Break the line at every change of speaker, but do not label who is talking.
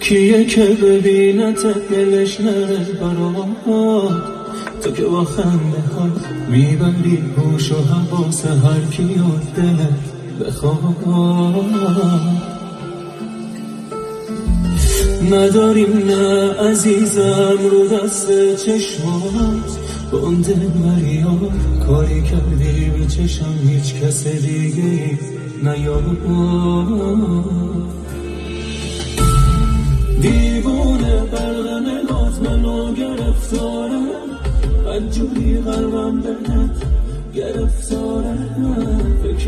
کیه که ببینت دلش نره برات، تو که با خنده ها میبری هوش و حواس هر کی و دلت بخواد. نداریم نه عزیزم رو دست چشمات، با اون دل مریار کاری کردی به چشم هیچ کس دیگه نیاد. دیوونه برق نگات منو گرفتاره، بدجوری قلبم بهت گرفتاره.